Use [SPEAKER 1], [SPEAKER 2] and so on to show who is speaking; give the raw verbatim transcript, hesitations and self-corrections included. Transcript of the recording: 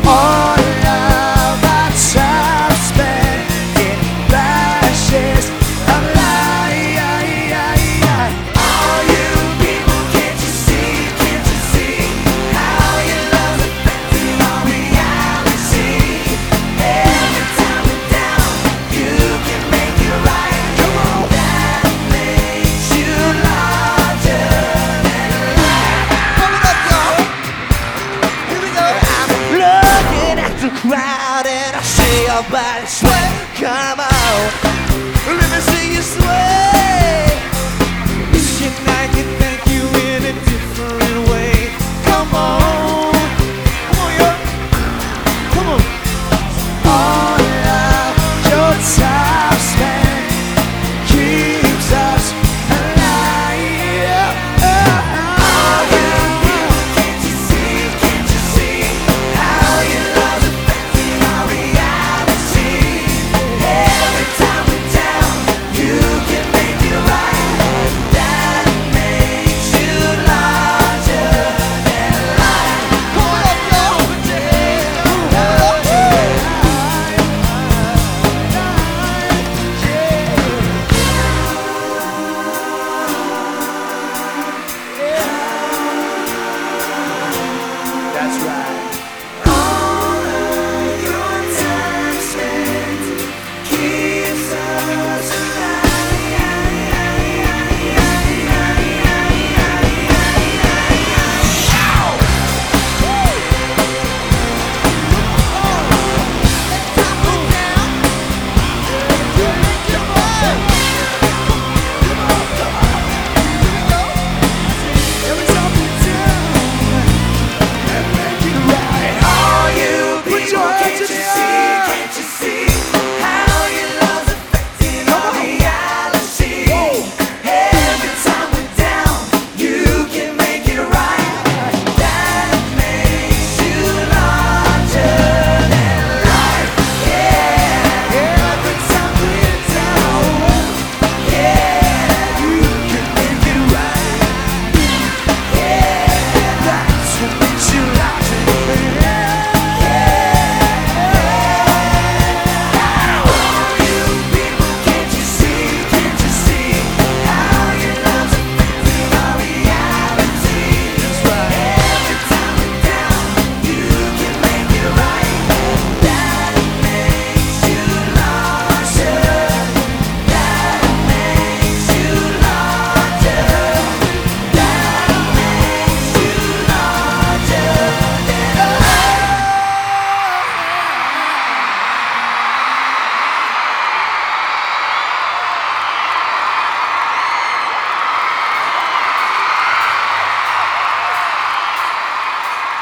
[SPEAKER 1] All of our time spent in flashes of light. All you people, can't you see, can't you see how your love's affecting our reality? Every time we're down, you can make it right. Come on, that makes you larger than life. Pump it up, y'all. Here we go. I'm looking at the crowd and I see your body sway. Come on, let me see you sway.